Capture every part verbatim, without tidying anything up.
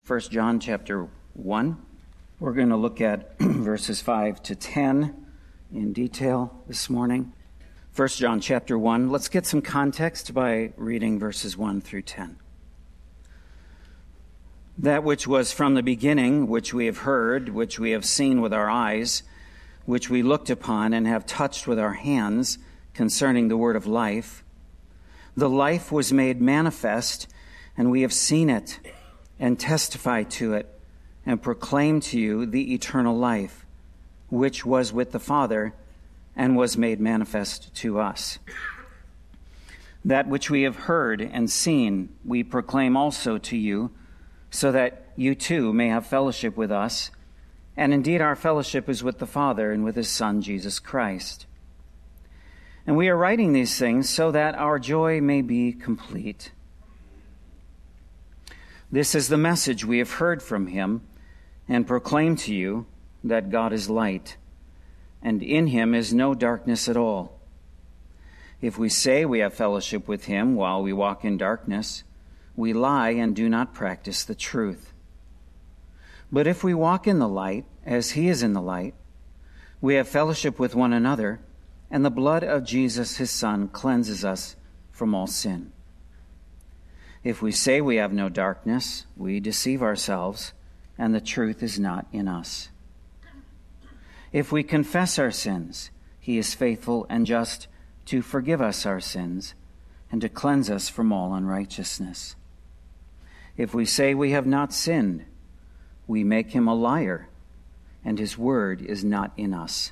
First John chapter one. We're going to look at verses five to ten in detail this morning. First John chapter one. Let's get some context by reading verses one through ten. That which was from the beginning, which we have heard, which we have seen with our eyes, which we looked upon and have touched with our hands concerning the word of life. The life was made manifest, and we have seen it, and testify to it, and proclaim to you the eternal life, which was with the Father, and was made manifest to us. That which we have heard and seen, we proclaim also to you, so that you too may have fellowship with us. And indeed our fellowship is with the Father and with his Son, Jesus Christ. And we are writing these things so that our joy may be complete. This is the message we have heard from him and proclaim to you, that God is light, and in him is no darkness at all. If we say we have fellowship with him while we walk in darkness, we lie and do not practice the truth. But if we walk in the light, as he is in the light, we have fellowship with one another, and the blood of Jesus, his Son, cleanses us from all sin. If we say we have no darkness, we deceive ourselves, and the truth is not in us. If we confess our sins, he is faithful and just to forgive us our sins and to cleanse us from all unrighteousness. If we say we have not sinned, we make him a liar, and his word is not in us.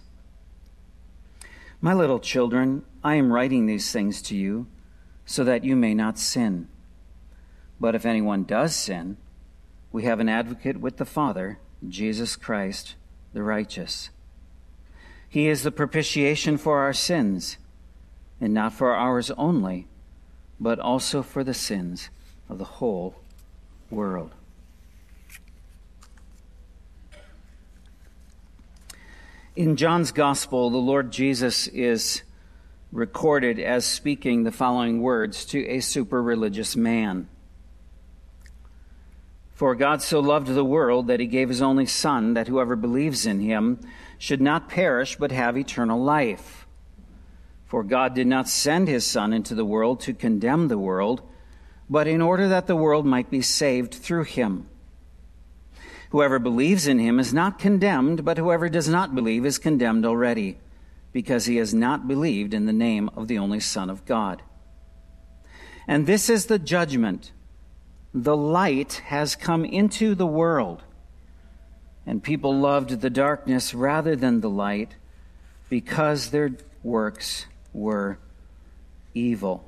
My little children, I am writing these things to you so that you may not sin. But if anyone does sin, we have an advocate with the Father, Jesus Christ, the righteous. He is the propitiation for our sins, and not for ours only, but also for the sins of the whole world. In John's Gospel, the Lord Jesus is recorded as speaking the following words to a super-religious man. For God so loved the world that he gave his only Son, that whoever believes in him should not perish but have eternal life. For God did not send his Son into the world to condemn the world, but in order that the world might be saved through him. Whoever believes in him is not condemned, but whoever does not believe is condemned already, because he has not believed in the name of the only Son of God. And this is the judgment. The light has come into the world, and people loved the darkness rather than the light, because their works were evil.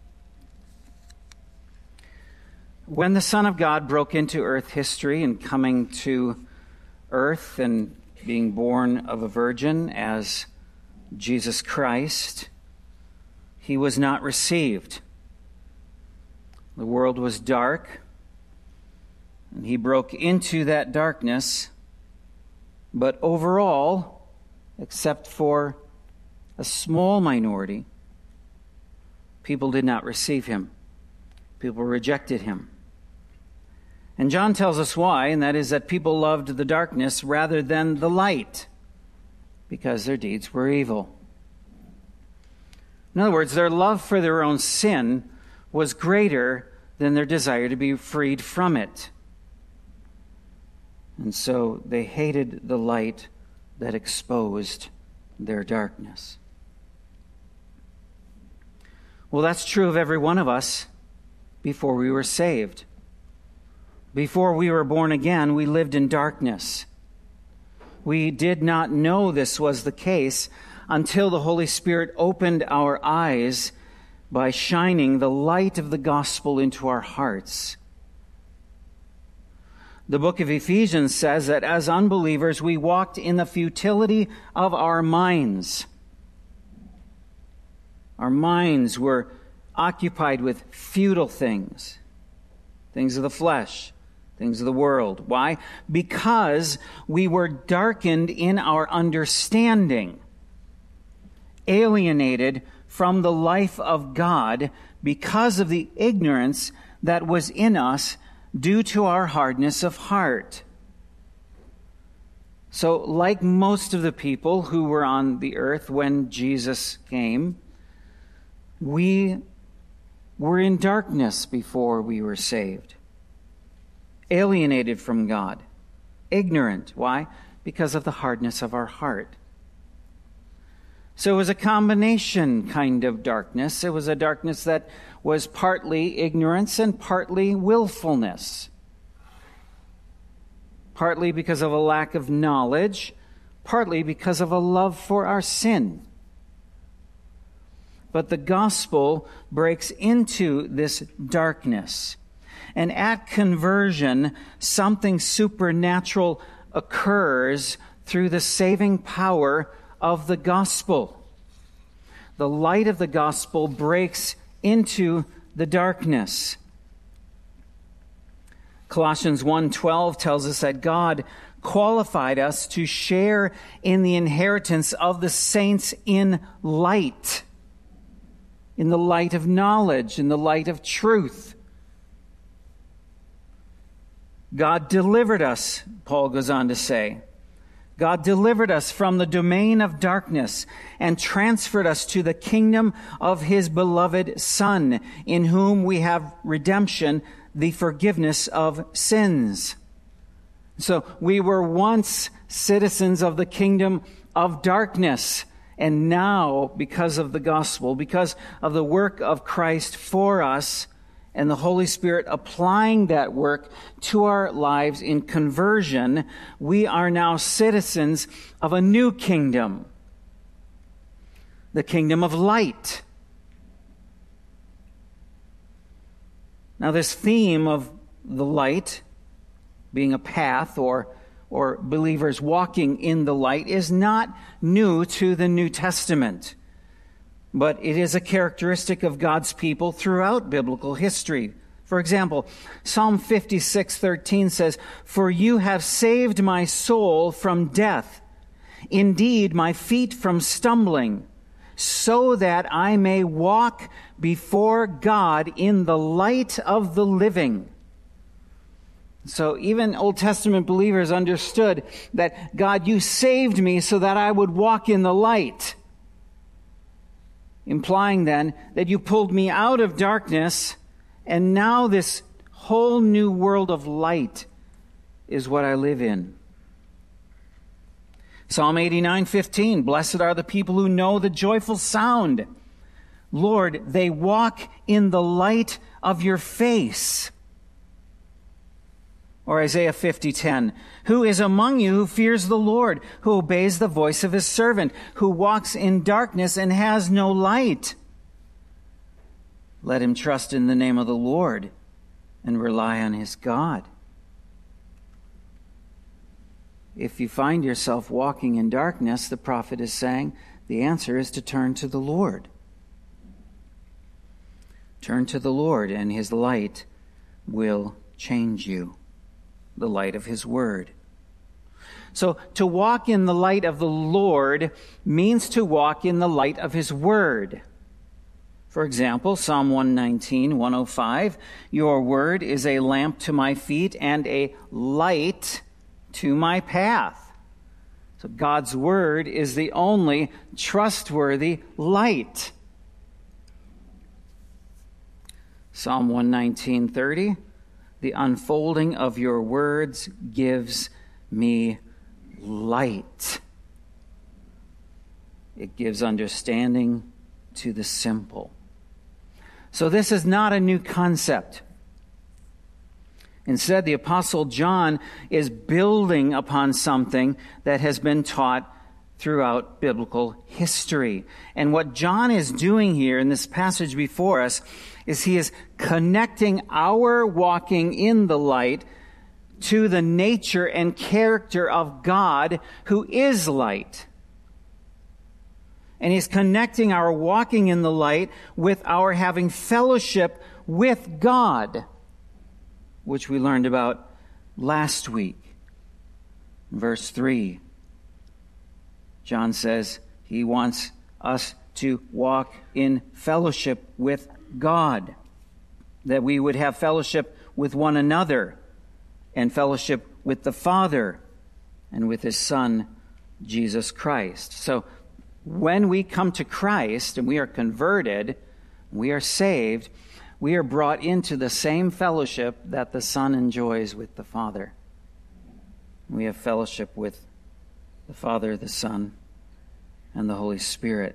When the Son of God broke into earth history and coming to earth and being born of a virgin as Jesus Christ, he was not received. The world was dark, and he broke into that darkness, but overall, except for a small minority, people did not receive him. People rejected him. And John tells us why, and that is that people loved the darkness rather than the light, because their deeds were evil. In other words, their love for their own sin was greater than their desire to be freed from it. And so they hated the light that exposed their darkness. Well, that's true of every one of us before we were saved. Before we were born again, we lived in darkness. We did not know this was the case until the Holy Spirit opened our eyes by shining the light of the gospel into our hearts. The book of Ephesians says that as unbelievers, we walked in the futility of our minds. Our minds were occupied with futile things, things of the flesh, things of the world. Why? Because we were darkened in our understanding, alienated from the life of God because of the ignorance that was in us due to our hardness of heart. So, like most of the people who were on the earth when Jesus came, we were in darkness before we were saved. Alienated from God. Ignorant. Why? Because of the hardness of our heart. So it was a combination kind of darkness. It was a darkness that was partly ignorance and partly willfulness. Partly because of a lack of knowledge, partly because of a love for our sin. But the gospel breaks into this darkness. And at conversion, something supernatural occurs through the saving power of the gospel. The light of the gospel breaks into the darkness. Colossians one twelve tells us that God qualified us to share in the inheritance of the saints in light, in the light of knowledge, in the light of truth. God delivered us, Paul goes on to say. God delivered us from the domain of darkness and transferred us to the kingdom of his beloved Son, in whom we have redemption, the forgiveness of sins. So we were once citizens of the kingdom of darkness, and now, because of the gospel, because of the work of Christ for us, and the Holy Spirit applying that work to our lives in conversion, we are now citizens of a new kingdom, the kingdom of light. Now, this theme of the light being a path or, or believers walking in the light is not new to the New Testament. But it is a characteristic of God's people throughout biblical history. For example, Psalm fifty-six thirteen says, "For you have saved my soul from death, indeed my feet from stumbling, so that I may walk before God in the light of the living." So even Old Testament believers understood that, God, you saved me so that I would walk in the light. Implying then that you pulled me out of darkness, and now this whole new world of light is what I live in. Psalm eighty-nine fifteen, "Blessed are the people who know the joyful sound. Lord, they walk in the light of your face." Or Isaiah fifty ten, "Who is among you who fears the Lord, who obeys the voice of his servant, who walks in darkness and has no light? Let him trust in the name of the Lord and rely on his God." If you find yourself walking in darkness, the prophet is saying, the answer is to turn to the Lord. Turn to the Lord, and his light will change you. The light of his word. So to walk in the light of the Lord means to walk in the light of his word. For example, Psalm one nineteen, one oh five, "Your word is a lamp to my feet and a light to my path." So God's word is the only trustworthy light. Psalm one nineteen, thirty, "The unfolding of your words gives me light." It gives understanding to the simple. So this is not a new concept. Instead, the Apostle John is building upon something that has been taught throughout biblical history. And what John is doing here in this passage before us is he is connecting our walking in the light to the nature and character of God, who is light. And he's connecting our walking in the light with our having fellowship with God, which we learned about last week. Verse three, John says he wants us to walk in fellowship with God, that we would have fellowship with one another, and fellowship with the Father and with his Son, Jesus Christ. So when we come to Christ and we are converted, we are saved, we are brought into the same fellowship that the Son enjoys with the Father. We have fellowship with the Father, the Son, and the Holy Spirit.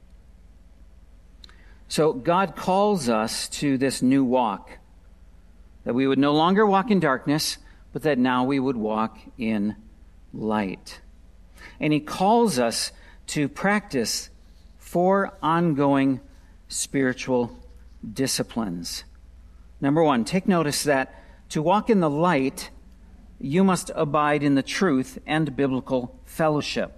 So God calls us to this new walk, that we would no longer walk in darkness, but that now we would walk in light. And he calls us to practice four ongoing spiritual disciplines. Number one, take notice that to walk in the light, you must abide in the truth and biblical fellowship.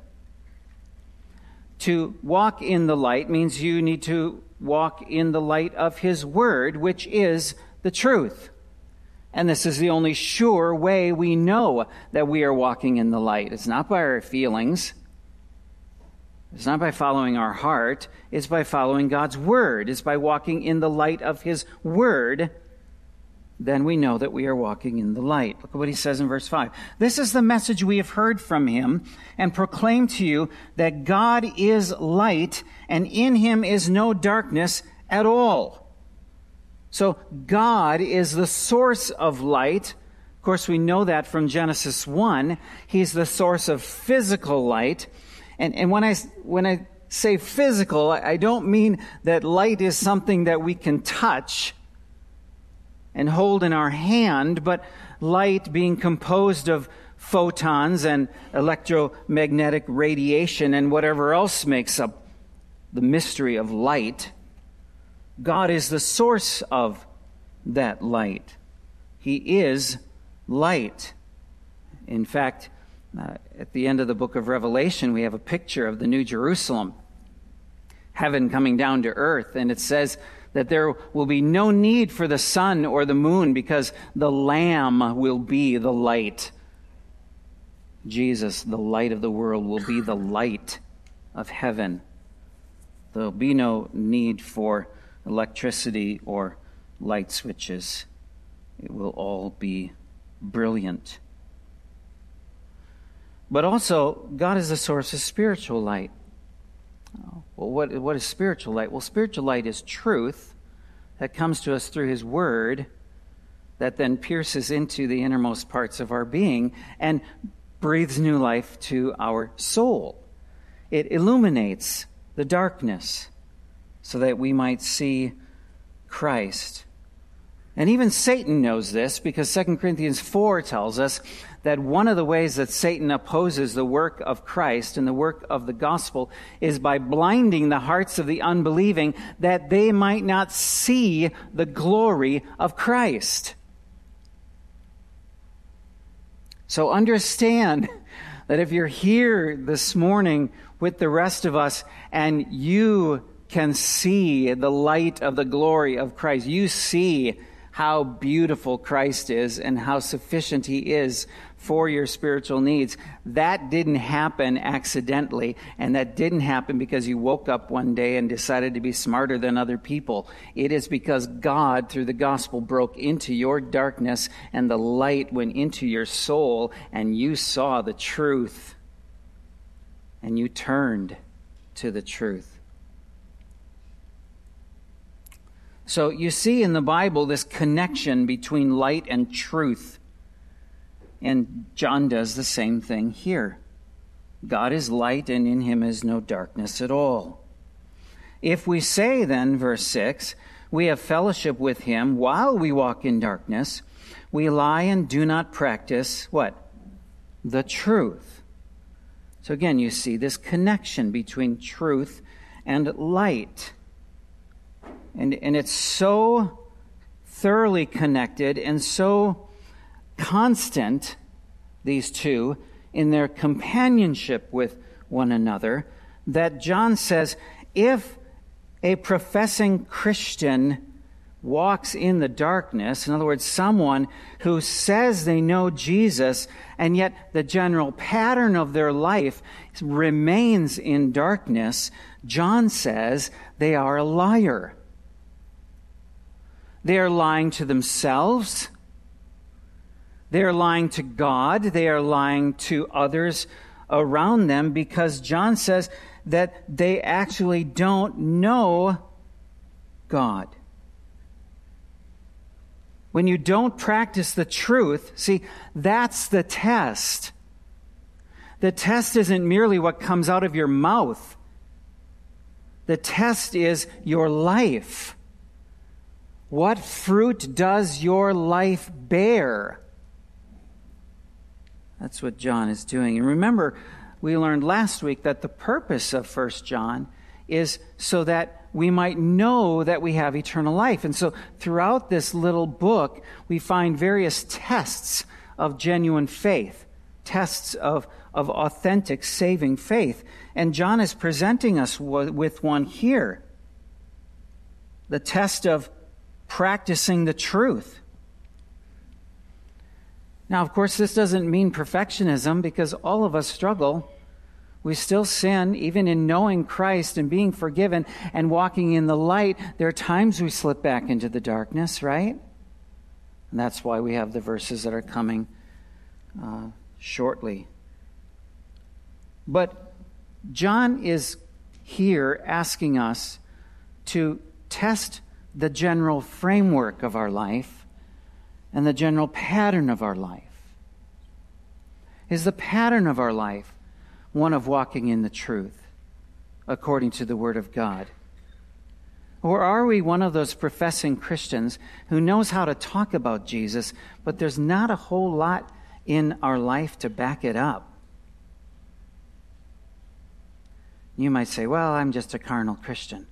To walk in the light means you need to walk in the light of his word, which is the truth. And this is the only sure way we know that we are walking in the light. It's not by our feelings. It's not by following our heart. It's by following God's word. It's by walking in the light of his word. Then we know that we are walking in the light. Look at what he says in verse five. This is the message we have heard from him and proclaim to you, that God is light, and in him is no darkness at all. So God is the source of light. Of course, we know that from Genesis one. He's the source of physical light. And, and when I, when I say physical, I don't mean that light is something that we can touch and hold in our hand, but light being composed of photons and electromagnetic radiation and whatever else makes up the mystery of light. God is the source of that light. He is light. In fact, uh, at the end of the book of Revelation, we have a picture of the New Jerusalem, heaven coming down to earth, and it says that there will be no need for the sun or the moon because the Lamb will be the light. Jesus, the light of the world, will be the light of heaven. There will be no need for electricity or light switches. It will all be brilliant. But also, God is the source of spiritual light. Well, what, what is spiritual light? Well, spiritual light is truth that comes to us through his word, that then pierces into the innermost parts of our being and breathes new life to our soul. It illuminates the darkness so that we might see Christ. And even Satan knows this, because Second Corinthians four tells us that one of the ways that Satan opposes the work of Christ and the work of the gospel is by blinding the hearts of the unbelieving, that they might not see the glory of Christ. So understand that if you're here this morning with the rest of us and you can see the light of the glory of Christ, you see how beautiful Christ is and how sufficient he is for your spiritual needs. That didn't happen accidentally, and that didn't happen because you woke up one day and decided to be smarter than other people. It is because God, through the gospel, broke into your darkness and the light went into your soul, and you saw the truth and you turned to the truth. So you see in the Bible this connection between light and truth. And John does the same thing here. God is light, and in him is no darkness at all. If we say then, verse six, we have fellowship with him while we walk in darkness, we lie and do not practice what? The truth. So again, you see this connection between truth and light. And, and it's so thoroughly connected and so constant, these two, in their companionship with one another, that John says, if a professing Christian walks in the darkness, in other words, someone who says they know Jesus, and yet the general pattern of their life remains in darkness, John says they are a liar. They are lying to themselves, They are lying to God. They are lying to others around them, because John says that they actually don't know God. When you don't practice the truth, see, that's the test. The test isn't merely what comes out of your mouth. The test is your life. What fruit does your life bear? That's what John is doing. And remember, we learned last week that the purpose of First John is so that we might know that we have eternal life. And so throughout this little book, we find various tests of genuine faith, tests of, of authentic saving faith. And John is presenting us w- with one here. The test of practicing the truth. Now, of course, this doesn't mean perfectionism, because all of us struggle. We still sin, even in knowing Christ and being forgiven and walking in the light. There are times we slip back into the darkness, right? And that's why we have the verses that are coming uh, shortly. But John is here asking us to test the general framework of our life and the general pattern of our life. Is the pattern of our life one of walking in the truth, according to the Word of God? Or are we one of those professing Christians who knows how to talk about Jesus, but there's not a whole lot in our life to back it up? You might say, well, I'm just a carnal Christian.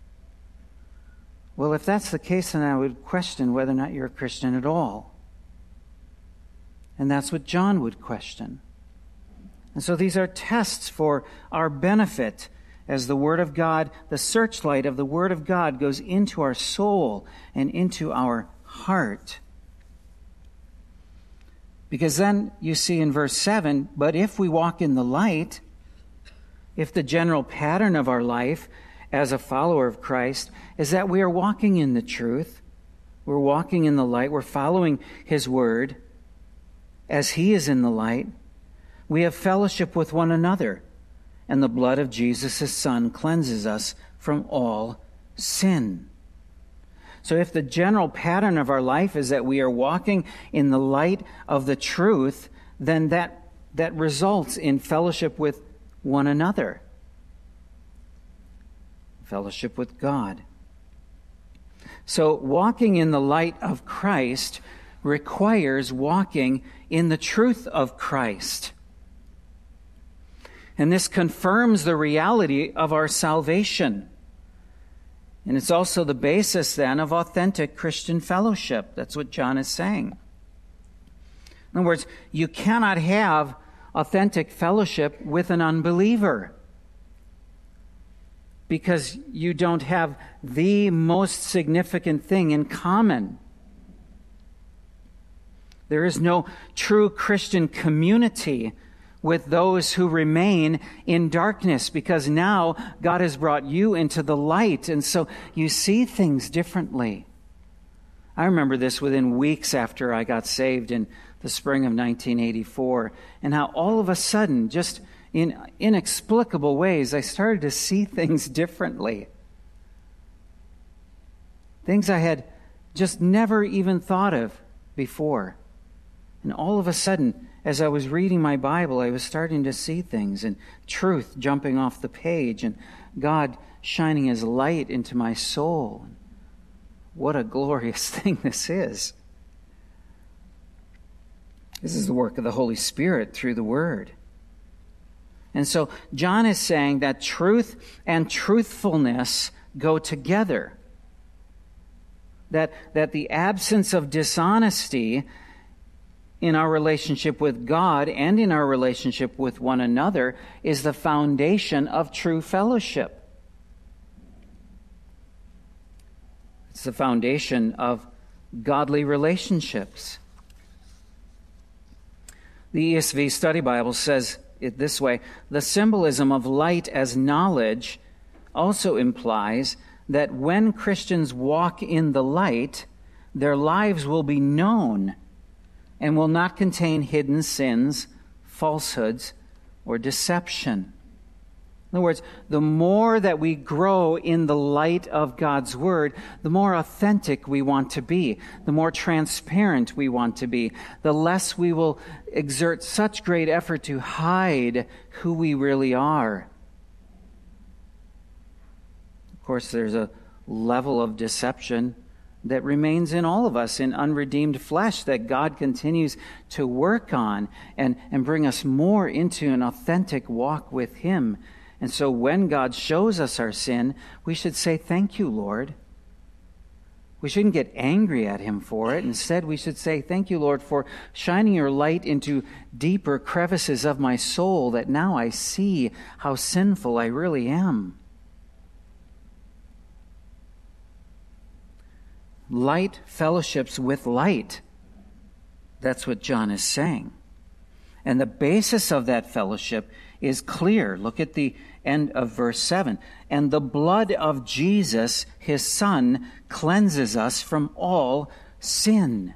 Well, if that's the case, then I would question whether or not you're a Christian at all. And that's what John would question. And so these are tests for our benefit as the Word of God, the searchlight of the Word of God, goes into our soul and into our heart. Because then you see in verse seven, but if we walk in the light, if the general pattern of our life as a follower of Christ is that we are walking in the truth, we're walking in the light, we're following His Word as He is in the light, we have fellowship with one another, and the blood of Jesus, His Son, cleanses us from all sin. So if the general pattern of our life is that we are walking in the light of the truth, then that, that results in fellowship with one another, fellowship with God. So walking in the light of Christ requires walking in the truth of Christ. And this confirms the reality of our salvation. And it's also the basis then of authentic Christian fellowship. That's what John is saying. In other words, you cannot have authentic fellowship with an unbeliever, because you don't have the most significant thing in common. There is no true Christian community with those who remain in darkness, because now God has brought you into the light, and so you see things differently. I remember this within weeks after I got saved in the spring of nineteen eighty-four, and how all of a sudden, just in inexplicable ways, I started to see things differently. Things I had just never even thought of before. And all of a sudden, as I was reading my Bible, I was starting to see things, and truth jumping off the page, and God shining His light into my soul. What a glorious thing this is. This is the work of the Holy Spirit through the Word. And so John is saying that truth and truthfulness go together. That, that the absence of dishonesty in our relationship with God and in our relationship with one another is the foundation of true fellowship. It's the foundation of godly relationships. The E S V Study Bible says it this way: the symbolism of light as knowledge also implies that when Christians walk in the light, their lives will be known and will not contain hidden sins, falsehoods, or deception. In other words, the more that we grow in the light of God's Word, the more authentic we want to be, the more transparent we want to be, the less we will exert such great effort to hide who we really are. Of course, there's a level of deception that remains in all of us in unredeemed flesh that God continues to work on and, and bring us more into an authentic walk with Him. And so when God shows us our sin, we should say, "Thank you, Lord." We shouldn't get angry at Him for it. Instead, we should say, "Thank you, Lord, for shining your light into deeper crevices of my soul, that now I see how sinful I really am." Light fellowships with light. That's what John is saying. And the basis of that fellowship is clear. Look at the end of verse seven. "And the blood of Jesus, His Son, cleanses us from all sin."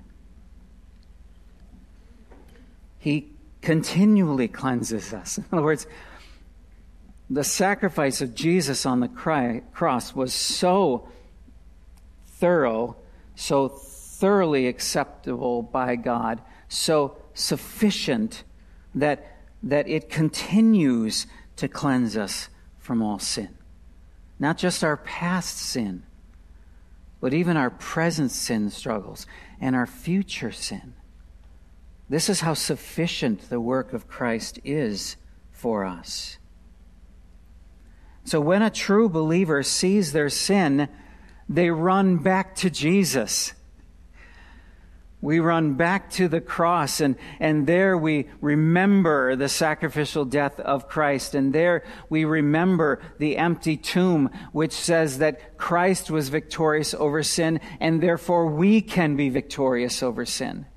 He continually cleanses us. In other words, the sacrifice of Jesus on the cross was so thorough, so thoroughly acceptable by God, so sufficient that that it continues to cleanse us from all sin. Not just our past sin, but even our present sin struggles and our future sin. This is how sufficient the work of Christ is for us. So when a true believer sees their sin, they run back to Jesus. We run back to the cross, and, and there we remember the sacrificial death of Christ. And there we remember the empty tomb, which says that Christ was victorious over sin, and therefore we can be victorious over sin.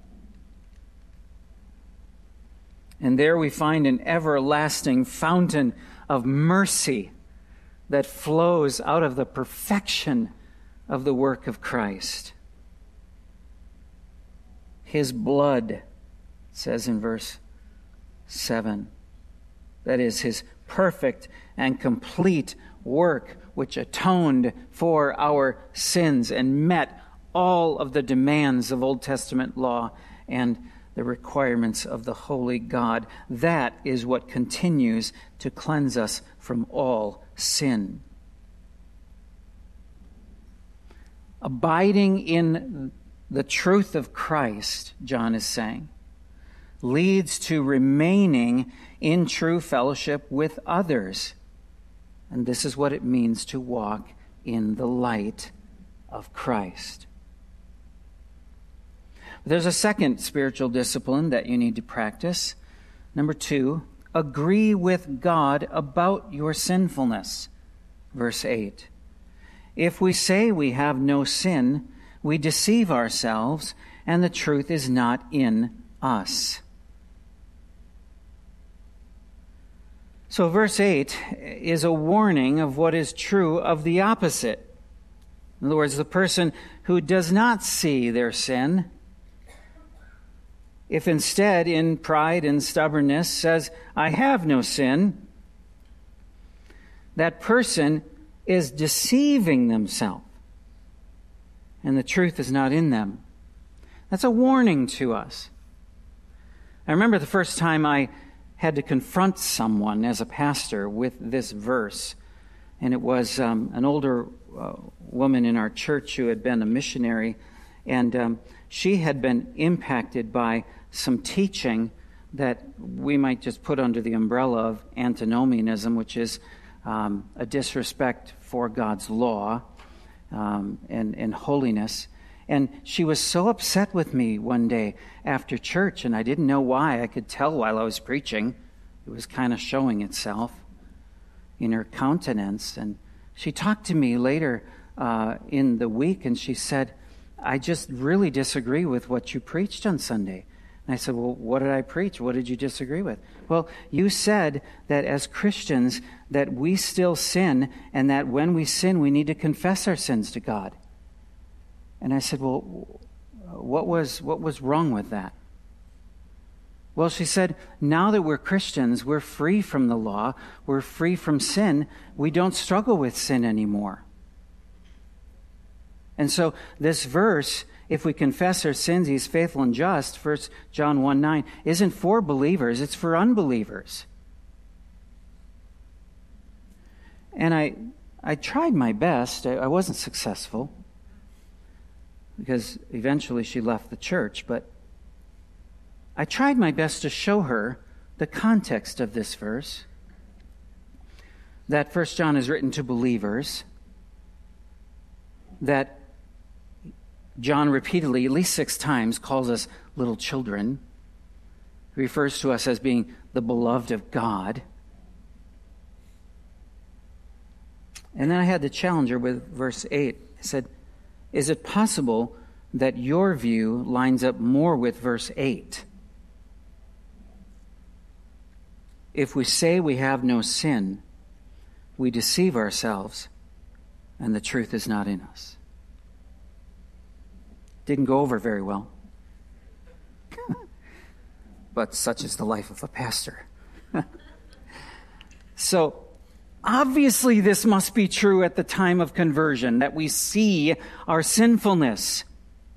And there we find an everlasting fountain of mercy that flows out of the perfection of the work of Christ. His blood, it says in verse seven, that is His perfect and complete work which atoned for our sins and met all of the demands of Old Testament law and the requirements of the holy God. That is what continues to cleanse us from all sin. Abiding in the truth of Christ, John is saying, leads to remaining in true fellowship with others. And this is what it means to walk in the light of Christ. There's a second spiritual discipline that you need to practice. Number two, agree with God about your sinfulness. Verse eight. If we say we have no sin, we deceive ourselves, and the truth is not in us. So verse eight is a warning of what is true of the opposite. In other words, the person who does not see their sin, if instead in pride and stubbornness says, "I have no sin," that person is deceiving themselves, and the truth is not in them. That's a warning to us. I remember the first time I had to confront someone as a pastor with this verse, and it was um, an older uh, woman in our church who had been a missionary, and um, she had been impacted by some teaching that we might just put under the umbrella of antinomianism, which is um, a disrespect for God's law um, and, and holiness. And she was so upset with me one day after church, and I didn't know why. I could tell while I was preaching. It was kind of showing itself in her countenance. And she talked to me later uh, in the week, and she said, "I just really disagree with what you preached on Sunday." And I said, "Well, what did I preach? What did you disagree with?" "Well, you said that as Christians that we still sin, and that when we sin, we need to confess our sins to God." And I said, "Well, what was what was wrong with that?" Well, she said, now that we're Christians, we're free from the law, we're free from sin, we don't struggle with sin anymore. And so this verse, if we confess our sins, He's faithful and just, First John one nine, isn't for believers, it's for unbelievers. And I I tried my best. I, I wasn't successful because eventually she left the church, but I tried my best to show her the context of this verse, that First John is written to believers, that John repeatedly, at least six times, calls us little children. He refers to us as being the beloved of God. And then I had to challenge her with verse eight. I said, is it possible that your view lines up more with verse eight? If we say we have no sin, we deceive ourselves, and the truth is not in us. Didn't go over very well. But such is the life of a pastor. So, obviously this must be true at the time of conversion, that we see our sinfulness.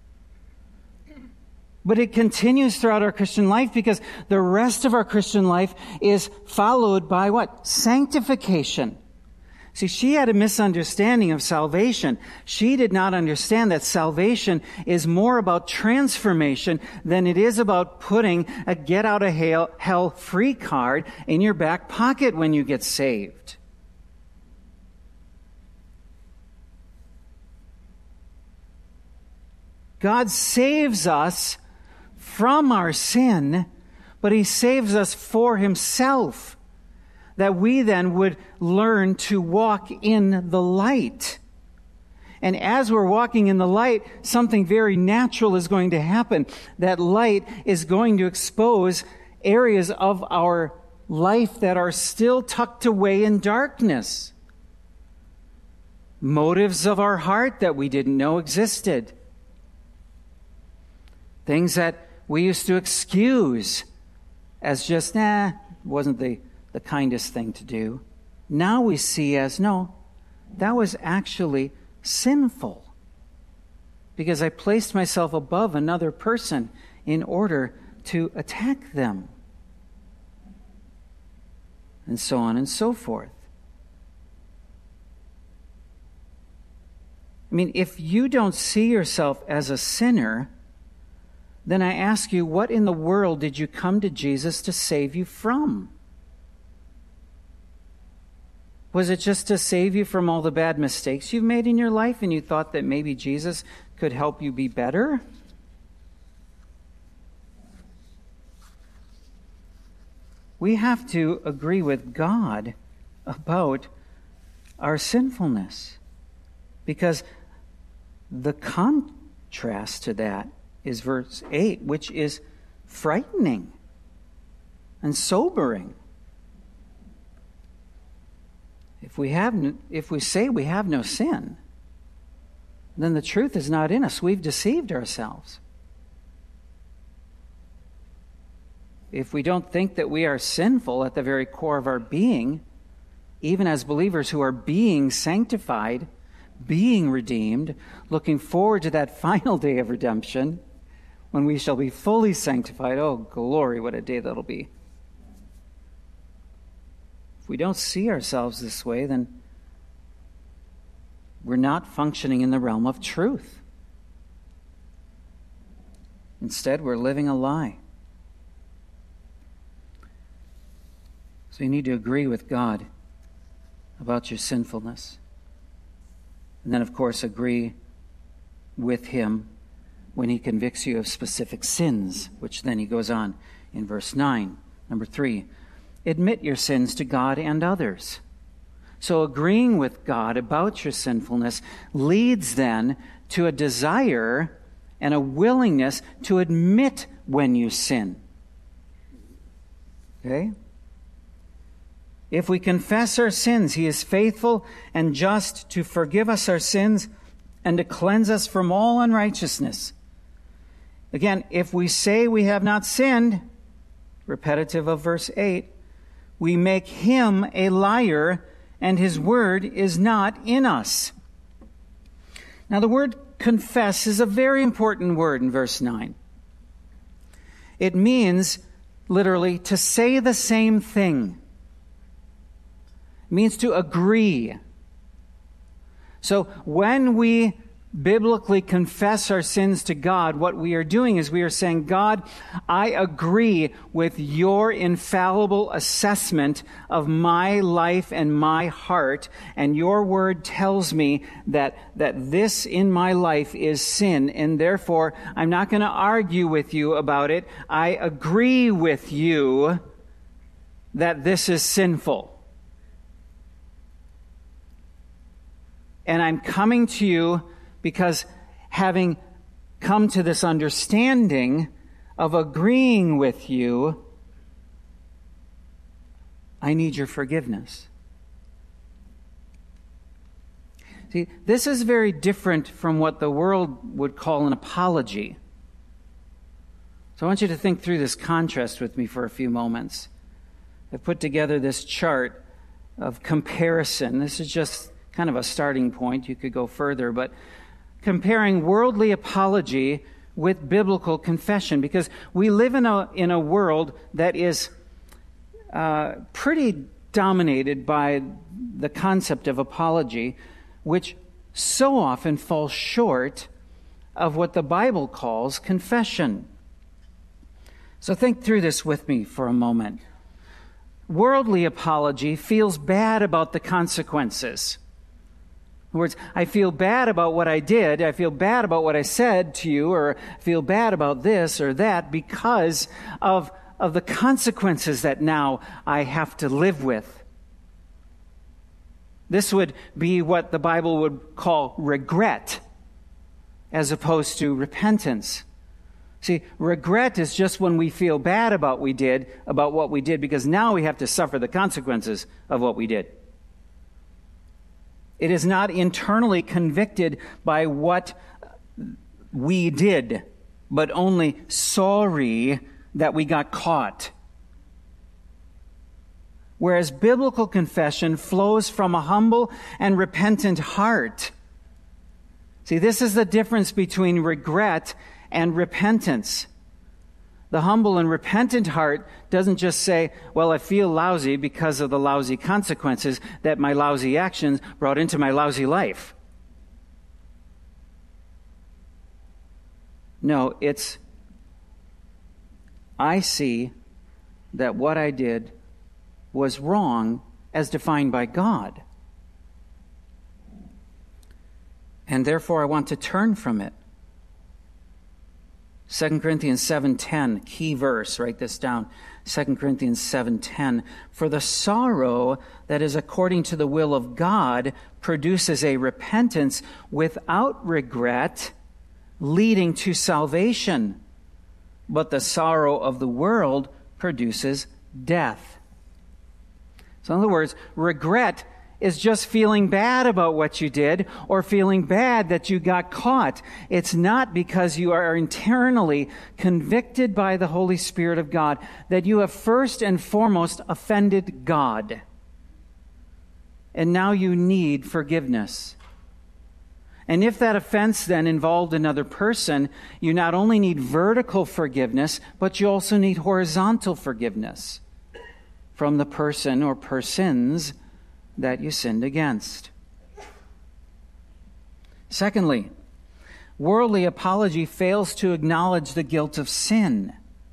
But it continues throughout our Christian life because the rest of our Christian life is followed by what? Sanctification. See, she had a misunderstanding of salvation. She did not understand that salvation is more about transformation than it is about putting a get out of hell, hell free card in your back pocket when you get saved. God saves us from our sin, but He saves us for Himself, that we then would learn to walk in the light. And as we're walking in the light, something very natural is going to happen. That light is going to expose areas of our life that are still tucked away in darkness. Motives of our heart that we didn't know existed. Things that we used to excuse as just, nah, wasn't the, the kindest thing to do. Now we see as, no, that was actually sinful. Because I placed myself above another person in order to attack them. And so on and so forth. I mean, if you don't see yourself as a sinner, then I ask you, what in the world did you come to Jesus to save you from? Was it just to save you from all the bad mistakes you've made in your life and you thought that maybe Jesus could help you be better? We have to agree with God about our sinfulness, because the contrast to that is verse eight, which is frightening and sobering. If we have, if we say we have no sin, then the truth is not in us. We've deceived ourselves. If we don't think that we are sinful at the very core of our being, even as believers who are being sanctified, being redeemed, looking forward to that final day of redemption, when we shall be fully sanctified. Oh, glory, what a day that'll be. If we don't see ourselves this way, then we're not functioning in the realm of truth. Instead, we're living a lie. So you need to agree with God about your sinfulness. And then, of course, agree with Him when He convicts you of specific sins, which then He goes on in verse nine. Number three, admit your sins to God and others. So agreeing with God about your sinfulness leads then to a desire and a willingness to admit when you sin. Okay? If we confess our sins, He is faithful and just to forgive us our sins and to cleanse us from all unrighteousness. Again, if we say we have not sinned, repetitive of verse eight, we make him a liar, and his word is not in us. Now, the word confess is a very important word in verse nine. It means, literally, to say the same thing. It means to agree. So when we biblically confess our sins to God, what we are doing is we are saying, God, I agree with your infallible assessment of my life and my heart, and your word tells me that, that this in my life is sin, and therefore I'm not going to argue with you about it. I agree with you that this is sinful. And I'm coming to you because having come to this understanding of agreeing with you, I need your forgiveness. See, this is very different from what the world would call an apology. So I want you to think through this contrast with me for a few moments. I've put together this chart of comparison. This is just kind of a starting point. You could go further, but comparing worldly apology with biblical confession, because we live in a in a world that is uh, pretty dominated by the concept of apology, which so often falls short of what the Bible calls confession. So think through this with me for a moment. Worldly apology feels bad about the consequences. In other words, I feel bad about what I did, I feel bad about what I said to you, or I feel bad about this or that because of, of the consequences that now I have to live with. This would be what the Bible would call regret, as opposed to repentance. See, regret is just when we feel bad about we did, about what we did, because now we have to suffer the consequences of what we did. It is not internally convicted by what we did, but only sorry that we got caught. Whereas biblical confession flows from a humble and repentant heart. See, this is the difference between regret and repentance. The humble and repentant heart doesn't just say, well, I feel lousy because of the lousy consequences that my lousy actions brought into my lousy life. No, it's, I see that what I did was wrong as defined by God. And therefore I want to turn from it. Second Corinthians seven ten, key verse, write this down. Second Corinthians seven ten. For the sorrow that is according to the will of God produces a repentance without regret, leading to salvation. But the sorrow of the world produces death. So in other words, regret is just feeling bad about what you did or feeling bad that you got caught. It's not because you are internally convicted by the Holy Spirit of God that you have first and foremost offended God. And now you need forgiveness. And if that offense then involved another person, you not only need vertical forgiveness, but you also need horizontal forgiveness from the person or persons that you sinned against. Secondly, worldly apology fails to acknowledge the guilt of sin.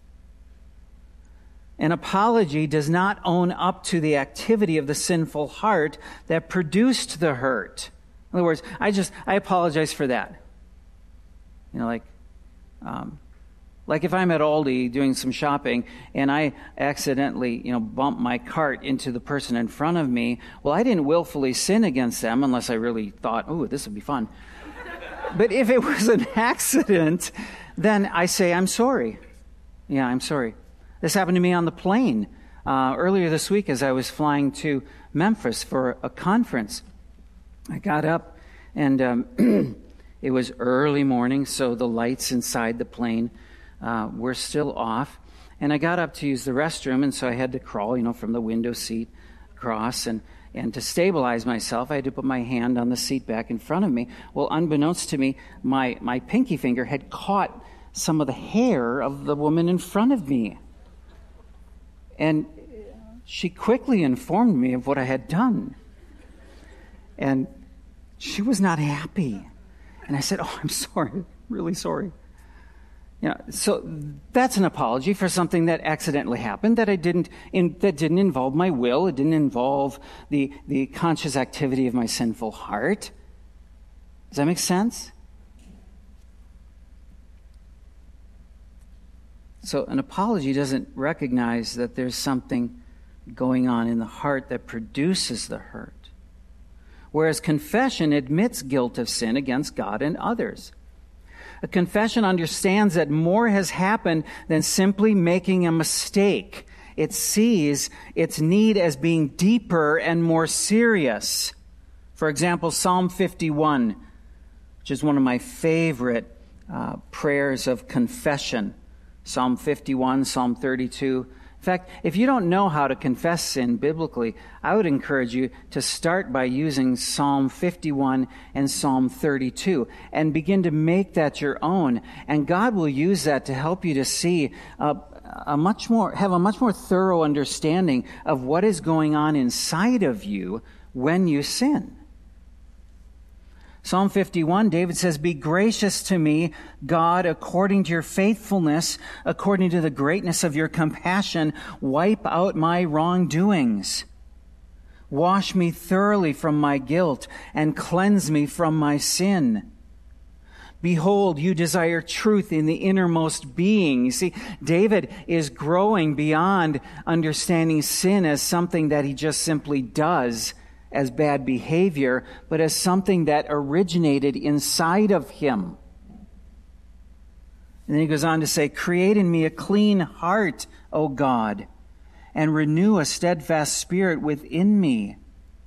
An apology does not own up to the activity of the sinful heart that produced the hurt. In other words, I just, I apologize for that. You know, like, um, Like if I'm at Aldi doing some shopping and I accidentally, you know, bump my cart into the person in front of me, well, I didn't willfully sin against them unless I really thought, oh, this would be fun. But if it was an accident, then I say, I'm sorry. Yeah, I'm sorry. This happened to me on the plane uh, earlier this week as I was flying to Memphis for a conference. I got up and um, it was early morning, so the lights inside the plane Uh, we're still off. And I got up to use the restroom, and so I had to crawl, you know, from the window seat across. And, and to stabilize myself, I had to put my hand on the seat back in front of me. Well, unbeknownst to me, my, my pinky finger had caught some of the hair of the woman in front of me. And she quickly informed me of what I had done. And she was not happy. And I said, oh, I'm sorry, really sorry. You know, so that's an apology for something that accidentally happened, that I didn't in, that didn't involve my will. It didn't involve the, the conscious activity of my sinful heart. Does that make sense? So an apology doesn't recognize that there's something going on in the heart that produces the hurt. Whereas confession admits guilt of sin against God and others. A confession understands that more has happened than simply making a mistake. It sees its need as being deeper and more serious. For example, Psalm fifty-one, which is one of my favorite uh, prayers of confession. Psalm fifty-one, Psalm thirty-two. In fact, if you don't know how to confess sin biblically, I would encourage you to start by using Psalm fifty-one and Psalm thirty-two and begin to make that your own. And God will use that to help you to see uh, a much more, have a much more thorough understanding of what is going on inside of you when you sin. Psalm fifty-one, David says, "Be gracious to me, God, according to your faithfulness, according to the greatness of your compassion, wipe out my wrongdoings. Wash me thoroughly from my guilt and cleanse me from my sin. Behold, you desire truth in the innermost being." You see, David is growing beyond understanding sin as something that he just simply does as bad behavior, but as something that originated inside of him. And then he goes on to say, "Create in me a clean heart, O God, and renew a steadfast spirit within me."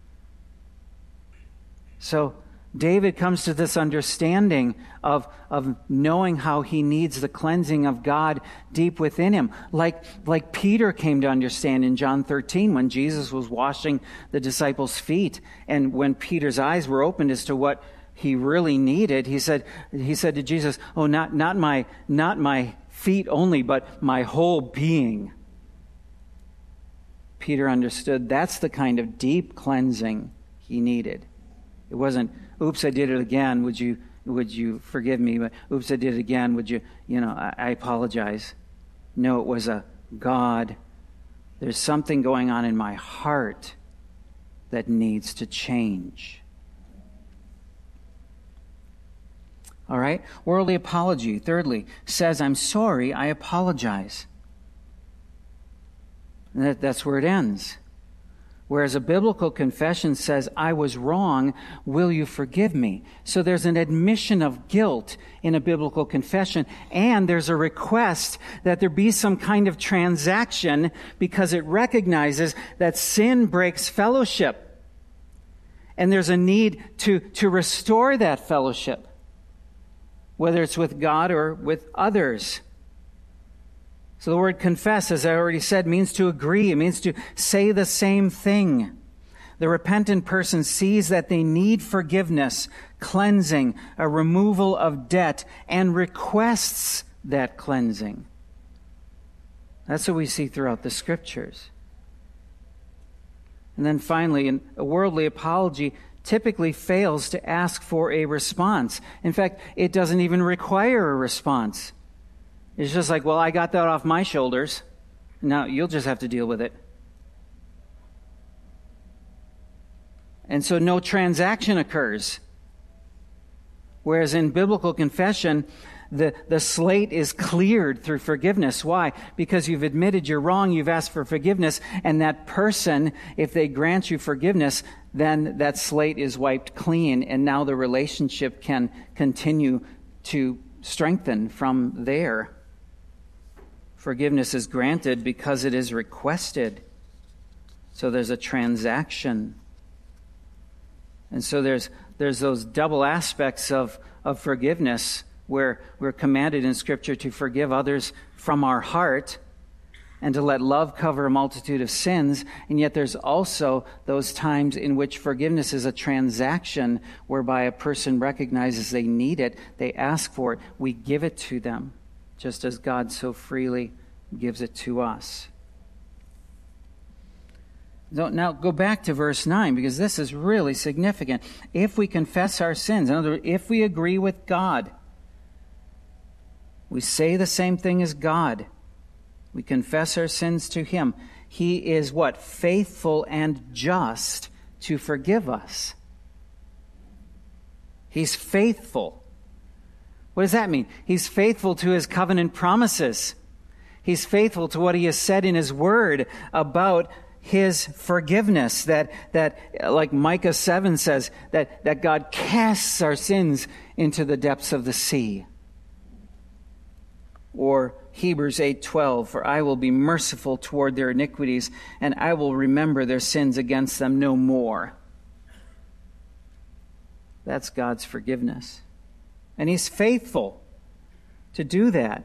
So David comes to this understanding of, of knowing how he needs the cleansing of God deep within him. Like, like Peter came to understand in John thirteen when Jesus was washing the disciples' feet. And when Peter's eyes were opened as to what he really needed, he said, he said to Jesus, "Oh, not, not my, not my feet only, but my whole being." Peter understood that's the kind of deep cleansing he needed. It wasn't, "Oops, I did it again. Would you would you forgive me?" But, "Oops, I did it again. Would you, you know, I, I apologize." No, it was a, "God, there's something going on in my heart that needs to change." All right? Worldly apology, thirdly, says, "I'm sorry, I apologize." And that, that's where it ends. Whereas a biblical confession says, "I was wrong, will you forgive me?" So there's an admission of guilt in a biblical confession, and there's a request that there be some kind of transaction because it recognizes that sin breaks fellowship. And there's a need to, to restore that fellowship, whether it's with God or with others. So the word confess, as I already said, means to agree. It means to say the same thing. The repentant person sees that they need forgiveness, cleansing, a removal of debt, and requests that cleansing. That's what we see throughout the Scriptures. And then finally, a worldly apology typically fails to ask for a response. In fact, it doesn't even require a response. It's just like, "Well, I got that off my shoulders. Now you'll just have to deal with it." And so no transaction occurs. Whereas in biblical confession, the, the slate is cleared through forgiveness. Why? Because you've admitted you're wrong, you've asked for forgiveness, and that person, if they grant you forgiveness, then that slate is wiped clean, and now the relationship can continue to strengthen from there. Forgiveness is granted because it is requested. So there's a transaction. And so there's there's those double aspects of, of forgiveness where we're commanded in Scripture to forgive others from our heart, and to let love cover a multitude of sins. And yet there's also those times in which forgiveness is a transaction whereby a person recognizes they need it, they ask for it, we give it to them, just as God so freely gives it to us. Now go back to verse nine, because this is really significant. If we confess our sins, in other words, if we agree with God, we say the same thing as God, we confess our sins to Him, He is what? Faithful and just to forgive us. He's faithful. What does that mean? He's faithful to His covenant promises. He's faithful to what He has said in His Word about His forgiveness, that, that like Micah seven says, that, that God casts our sins into the depths of the sea. Or Hebrews eight twelve, for I will be merciful toward their iniquities, and I will remember their sins against them no more. That's God's forgiveness. And He's faithful to do that.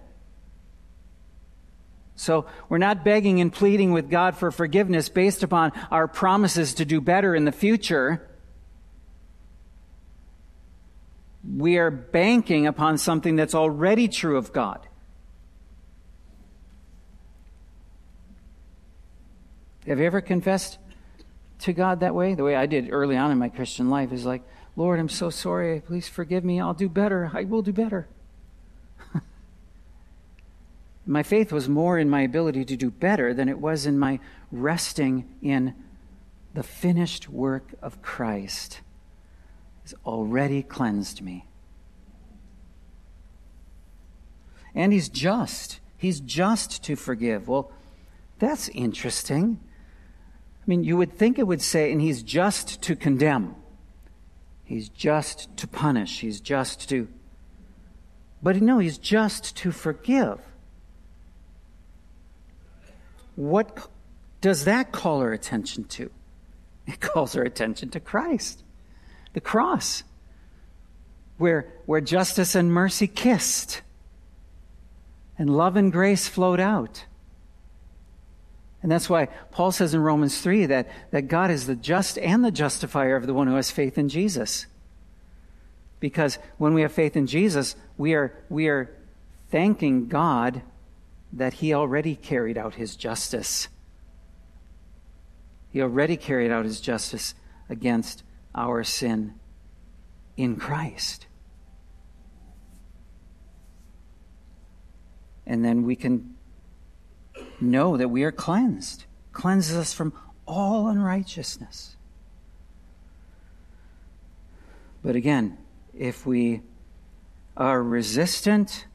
So we're not begging and pleading with God for forgiveness based upon our promises to do better in the future. We are banking upon something that's already true of God. Have you ever confessed to God that way? The way I did early on in my Christian life is like, Lord, I'm so sorry. Please forgive me. I'll do better. I will do better. My faith was more in my ability to do better than it was in my resting in the finished work of Christ. He's already cleansed me. And He's just. He's just to forgive. Well, that's interesting. I mean, you would think it would say, and He's just to condemn. He's just to punish. He's just to... But no, He's just to forgive. What does that call our attention to? It calls our attention to Christ, the cross, where, where justice and mercy kissed, and love and grace flowed out. And that's why Paul says in Romans three that, that God is the just and the justifier of the one who has faith in Jesus. Because when we have faith in Jesus, we are, we are thanking God that He already carried out His justice. He already carried out His justice against our sin in Christ. And then we can know that we are cleansed. Cleanses us from all unrighteousness. But again, if we are resistant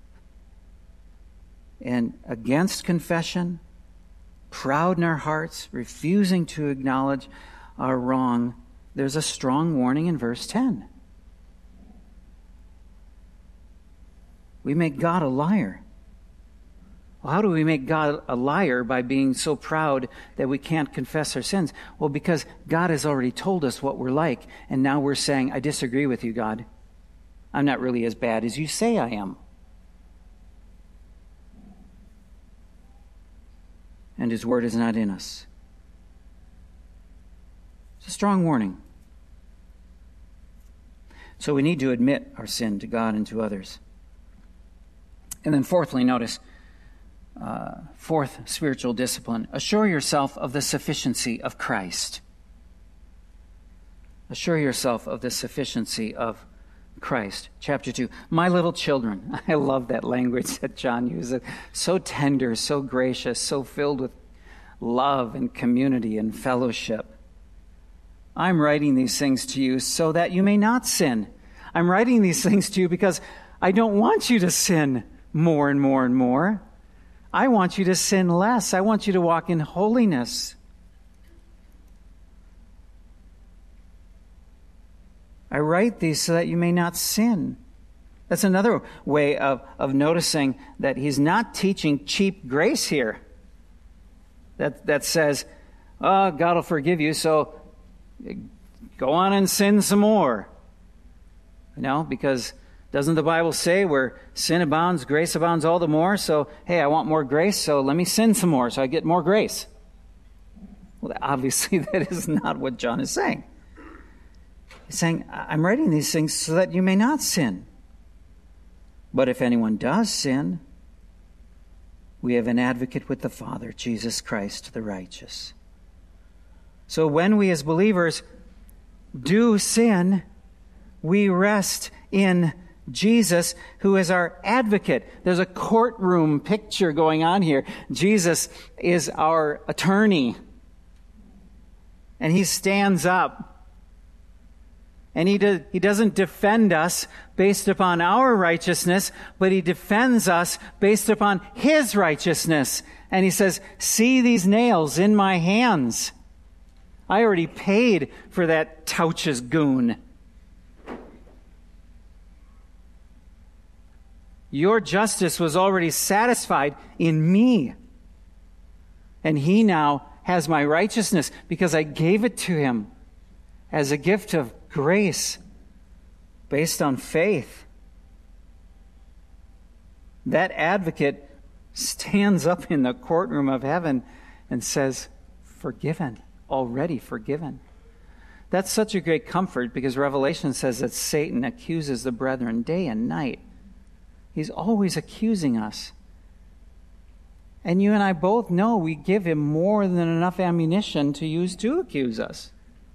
and against confession, proud in our hearts, refusing to acknowledge our wrong, there's a strong warning in verse ten. We make God a liar. Well, how do we make God a liar by being so proud that we can't confess our sins? Well, because God has already told us what we're like, and now we're saying, I disagree with you, God. I'm not really as bad as you say I am. And His word is not in us. It's a strong warning. So we need to admit our sin to God and to others. And then fourthly, notice, uh, fourth spiritual discipline, assure yourself of the sufficiency of Christ. Assure yourself of the sufficiency of Christ. Chapter two, my little children. I love that language that John uses. So tender, so gracious, so filled with love and community and fellowship. I'm writing these things to you so that you may not sin. I'm writing these things to you because I don't want you to sin more and more and more. I want you to sin less. I want you to walk in holiness. I write these so that you may not sin. That's another way of, of noticing that he's not teaching cheap grace here. That, that says, oh, God will forgive you, so go on and sin some more. You know, because Doesn't the Bible say where sin abounds, grace abounds all the more? So, hey, I want more grace, so let me sin some more so I get more grace. Well, obviously that is not what John is saying. He's saying, I'm writing these things so that you may not sin. But if anyone does sin, we have an advocate with the Father, Jesus Christ the righteous. So when we as believers do sin, we rest in Jesus, who is our advocate. There's a courtroom picture going on here. Jesus is our attorney. And he stands up. And he, do, he doesn't defend us based upon our righteousness, but he defends us based upon his righteousness. And he says, see these nails in my hands. I already paid for that Touches goon. Your justice was already satisfied in me. And he now has my righteousness because I gave it to him as a gift of grace based on faith. That advocate stands up in the courtroom of heaven and says, forgiven, already forgiven. That's such a great comfort because Revelation says that Satan accuses the brethren day and night. He's always accusing us. And you and I both know we give him more than enough ammunition to use to accuse us.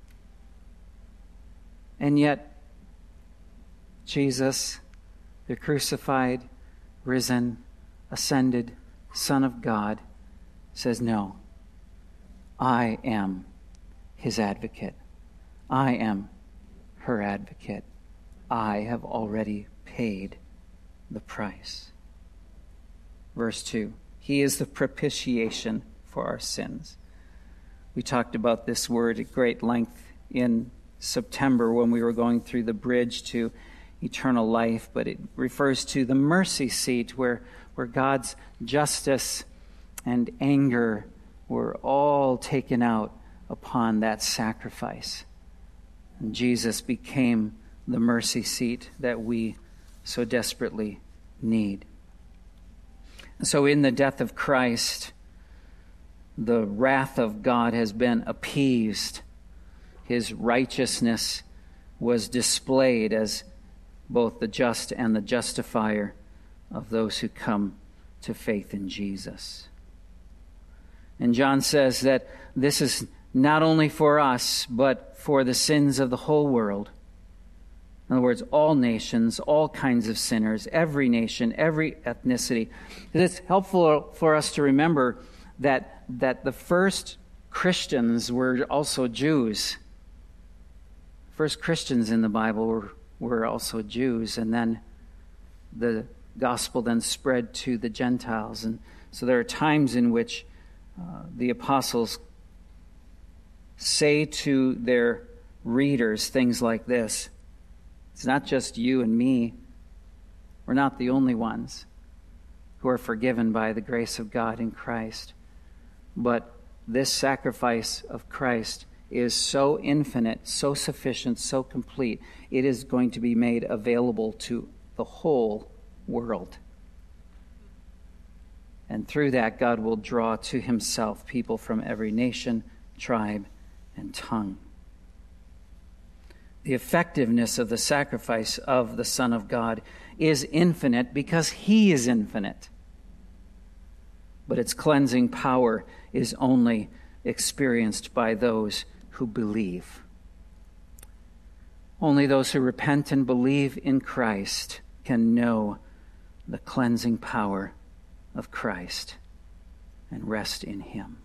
And yet, Jesus, the crucified, risen, ascended Son of God, says, no, I am his advocate. I am her advocate. I have already paid the price. Verse two, he is the propitiation for our sins. We talked about this word at great length in September when we were going through the bridge to eternal life, but it refers to the mercy seat where, where God's justice and anger were all taken out upon that sacrifice. And Jesus became the mercy seat that we so desperately need. So in the death of Christ, the wrath of God has been appeased. His righteousness was displayed as both the just and the justifier of those who come to faith in Jesus. And John says that this is not only for us, but for the sins of the whole world. In other words, all nations, all kinds of sinners, every nation, every ethnicity. It's helpful for us to remember that, that the first Christians were also Jews. First Christians in the Bible were, were also Jews, and then the gospel then spread to the Gentiles. And so there are times in which uh, the apostles say to their readers things like this. It's not just you and me. We're not the only ones who are forgiven by the grace of God in Christ. But this sacrifice of Christ is so infinite, so sufficient, so complete, it is going to be made available to the whole world. And through that, God will draw to himself people from every nation, tribe, and tongue. The effectiveness of the sacrifice of the Son of God is infinite because he is infinite. But its cleansing power is only experienced by those who believe. Only those who repent and believe in Christ can know the cleansing power of Christ and rest in him.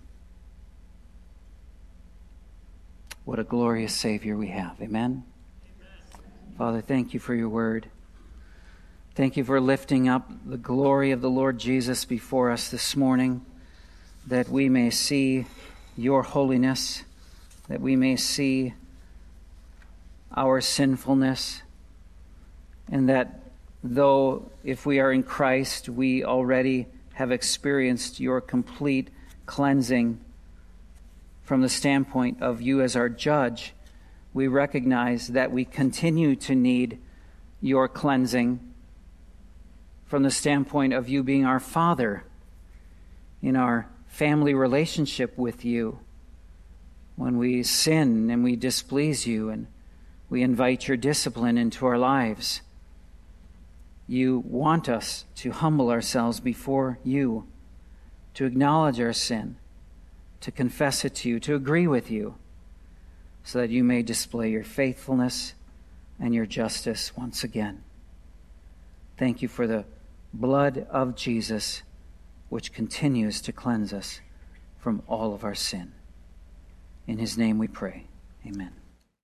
What a glorious Savior we have. Amen? Amen? Father, thank you for your word. Thank you for lifting up the glory of the Lord Jesus before us this morning, that we may see your holiness, that we may see our sinfulness, and that though if we are in Christ, we already have experienced your complete cleansing from the standpoint of you as our judge, we recognize that we continue to need your cleansing from the standpoint of you being our Father in our family relationship with you. When we sin and we displease you and we invite your discipline into our lives, you want us to humble ourselves before you, to acknowledge our sin, to confess it to you, to agree with you, so that you may display your faithfulness and your justice once again. Thank you for the blood of Jesus, which continues to cleanse us from all of our sin. In his name we pray. Amen.